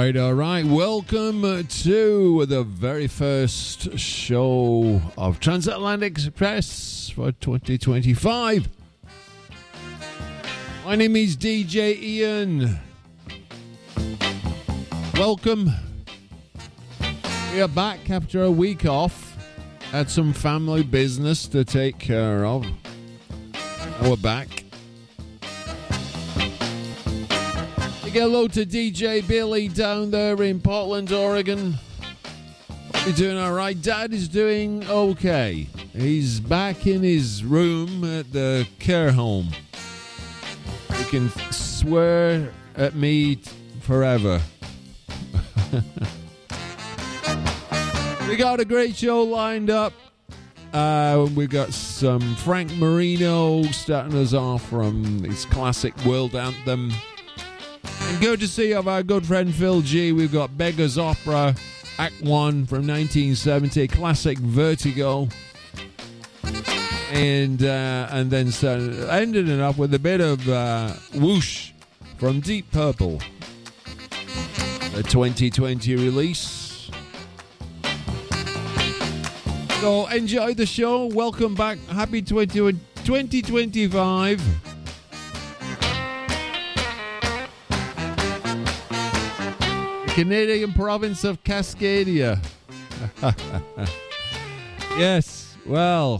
all right. Welcome to the very first show of Transatlantic Express for 2025. My name is DJ Ian. Welcome. We are back after a week off. Had some family business to take care of. Now we're back. Say hello to DJ Billy down there in Portland, Oregon. You're doing all right. Dad is doing okay. He's back in his room at the care home. He can swear at me forever. We got a great show lined up. We've got some Frank Marino starting us off from his classic world anthem. And courtesy of our good friend Phil G, we've got Beggar's Opera, Act 1 from 1970, classic Vertigo. And then ended it up with a bit of Whoosh from Deep Purple, a 2020 release. So enjoy the show. Welcome back. Happy 2025. Canadian province of Cascadia. Yes, well,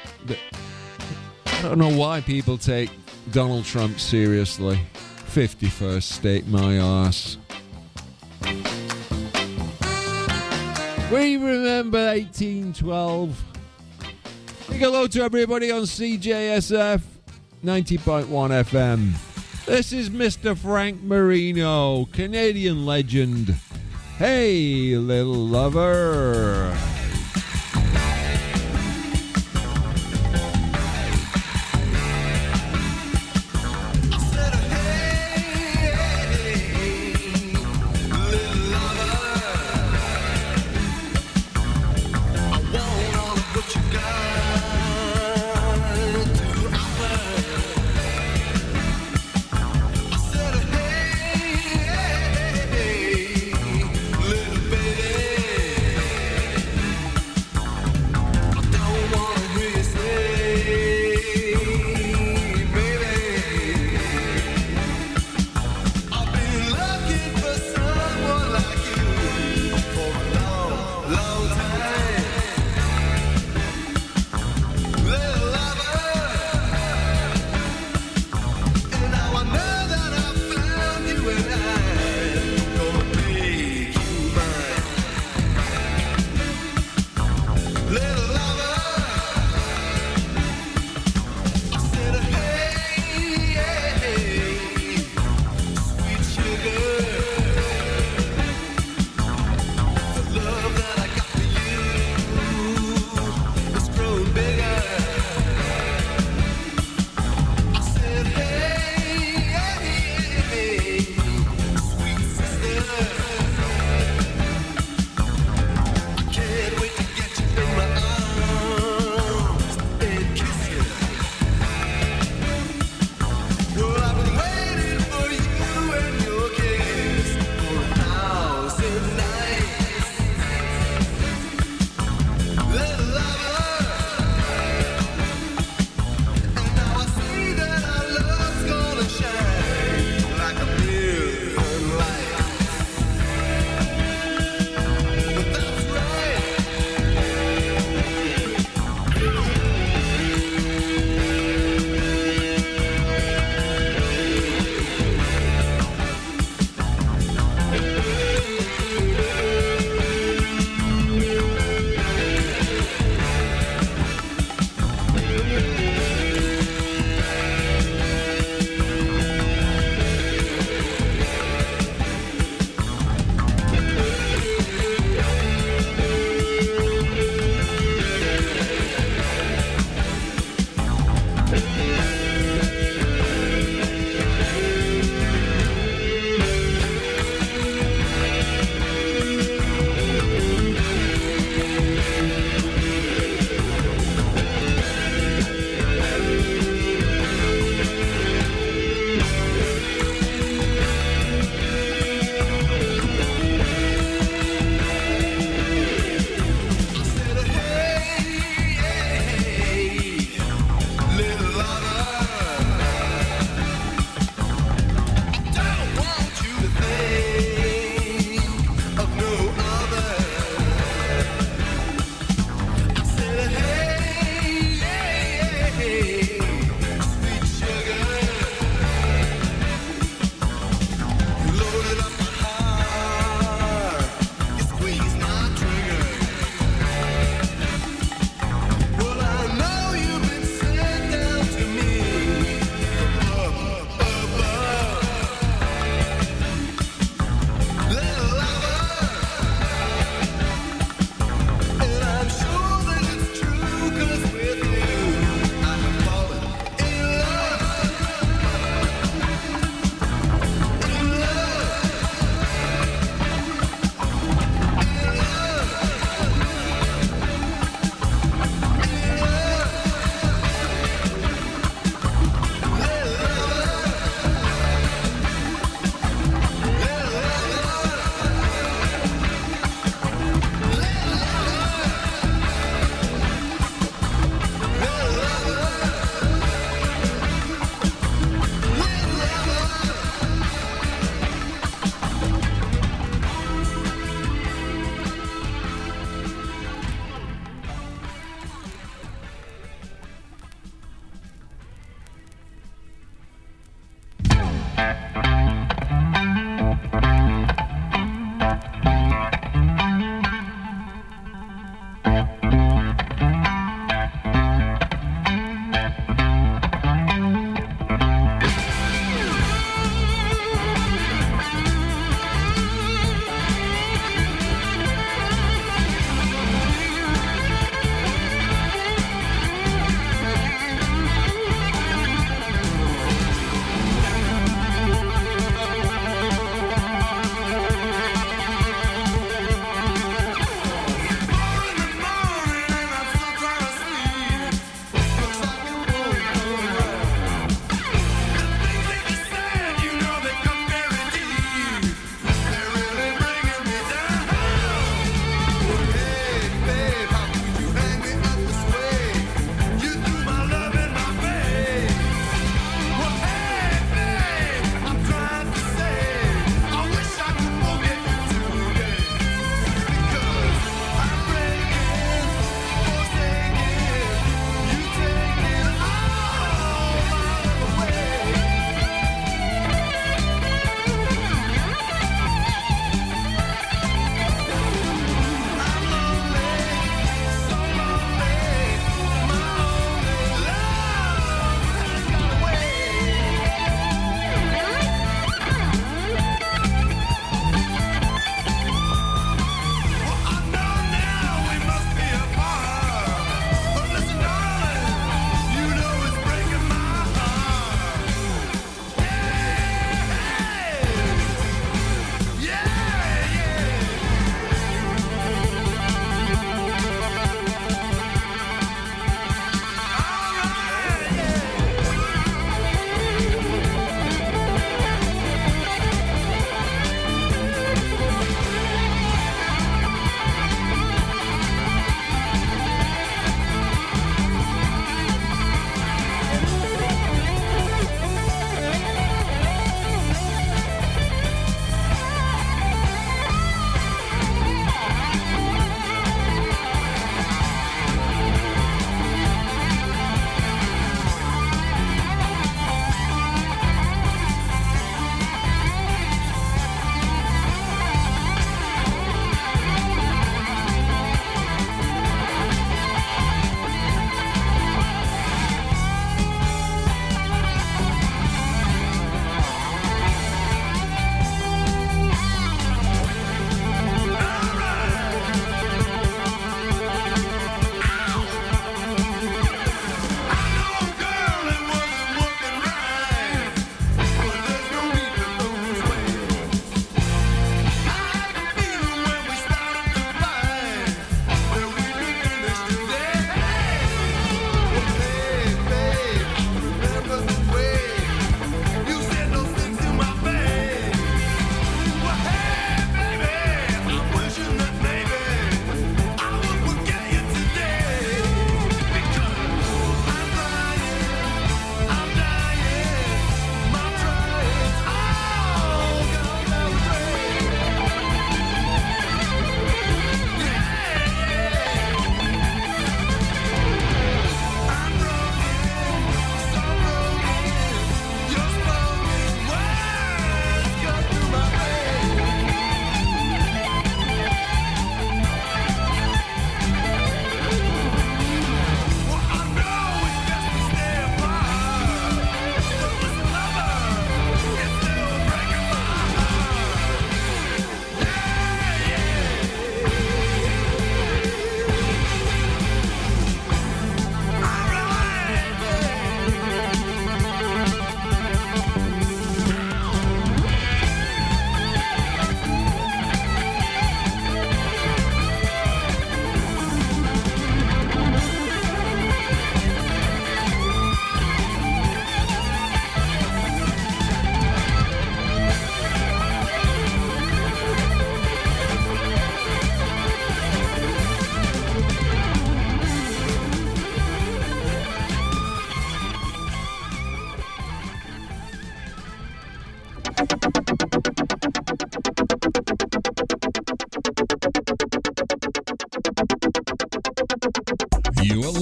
I don't know why people take Donald Trump seriously. 51st state, my arse. We remember 1812. Big hello to everybody on CJSF 90.1 FM. This is Mr. Frank Marino, Canadian legend. Hey, little lover.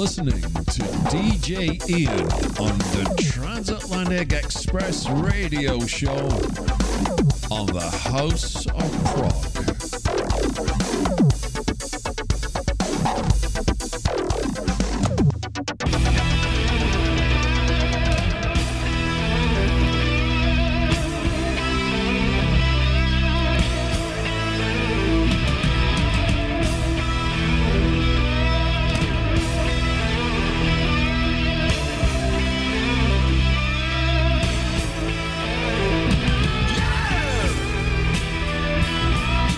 listening to DJ Ian on the Transatlantic Express Radio Show on the House of Prog. Yeah!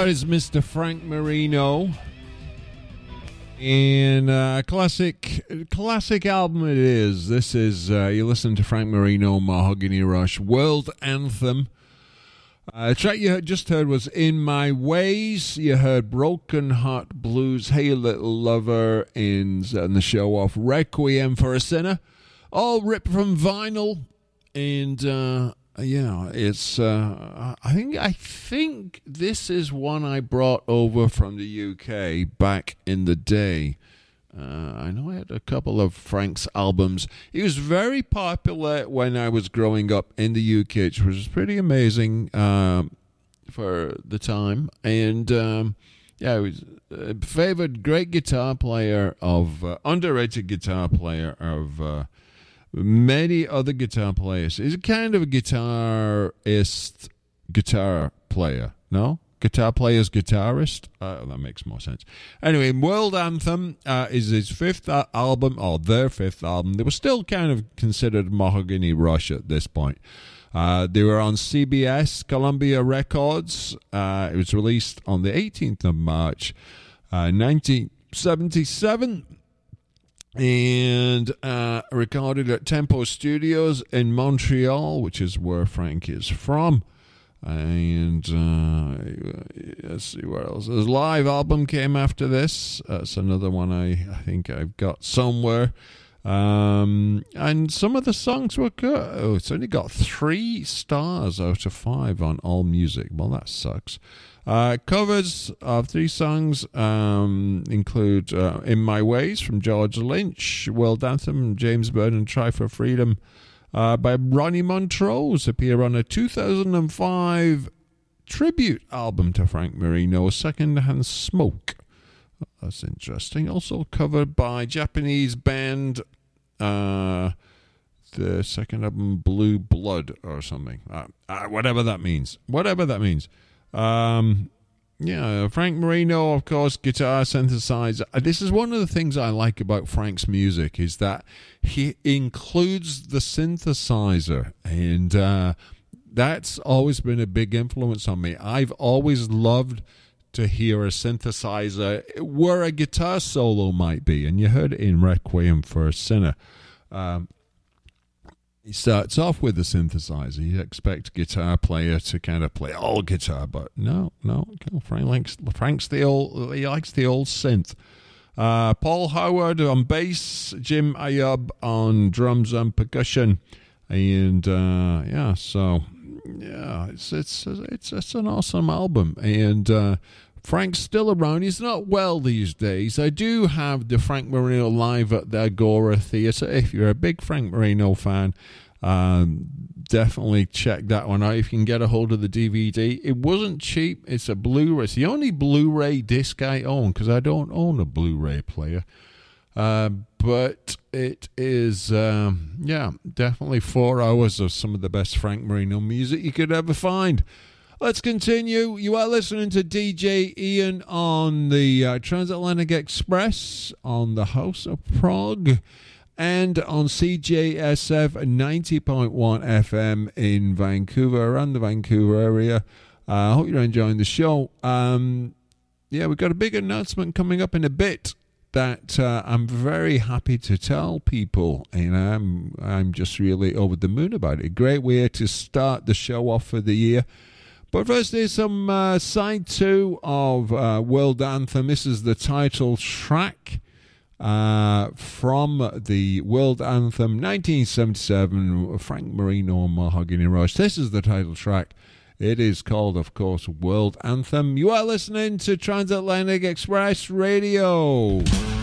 That is Mr. Frank Marino. And classic album it is. This is, you listen to Frank Marino, Mahogany Rush, World Anthem. The track you just heard was In My Ways. You heard Broken Heart Blues, Hey Little Lover, and the show off Requiem for a Sinner. All ripped from vinyl. And, yeah, it's, I think this is one I brought over from the UK back in the day. I know I had a couple of Frank's albums. He was very popular when I was growing up in the UK, which was pretty amazing for the time. And yeah, he was a favored great guitar player of underrated guitar player of many other guitar players. He's a kind of a guitarist guitar player, no? Guitar player's guitarist? That makes more sense. Anyway, World Anthem is his fifth album, or their fifth album. They were still kind of considered Mahogany Rush at this point. They were on CBS, Columbia Records. It was released on the 18th of March, 1977. And recorded at Tempo Studios in Montreal, which is where Frank is from. And let's see what else. His live album came after this. That's another one I think I've got somewhere. And some of the songs were good. Oh, it's only got 3 stars out of 5 on AllMusic. Well, that sucks. Covers of 3 songs include In My Ways from George Lynch, World Anthem, James Byrne, and Try for Freedom by Ronnie Montrose, appear on a 2005 tribute album to Frank Marino, Secondhand Smoke. That's interesting. Also covered by Japanese band, the second album, Blue Blood or something. Whatever that means. Yeah, Frank Marino, of course, guitar, synthesizer. This is one of the things I like about Frank's music, is that he includes the synthesizer, and that's always been a big influence on me. I've always loved to hear a synthesizer where a guitar solo might be, and you heard it in Requiem for a Sinner. He starts off with the synthesizer. You expect a guitar player to kind of play all guitar, but no. Frank's the old. He likes the old synth. Paul Howard on bass, Jim Ayub on drums and percussion, and it's an awesome album. And Frank's still around. He's not well these days. I do have the Frank Marino live at the Agora Theatre. If you're a big Frank Marino fan, definitely check that one out if you can get a hold of the DVD. It wasn't cheap. It's a Blu-ray. It's the only Blu-ray disc I own, because I don't own a Blu-ray player. But it is, definitely 4 hours of some of the best Frank Marino music you could ever find. Let's continue. You are listening to DJ Ian on the Transatlantic Express, on the House of Prog, and on CJSF 90.1 FM in Vancouver, around the Vancouver area. I hope you're enjoying the show. We've got a big announcement coming up in a bit that I'm very happy to tell people, and I'm just really over the moon about it. Great way to start the show off for the year. But first, there's some side 2 of World Anthem. This is the title track from the World Anthem 1977, Frank Marino, Mahogany Rush. This is the title track. It is called, of course, World Anthem. You are listening to Transatlantic Express Radio.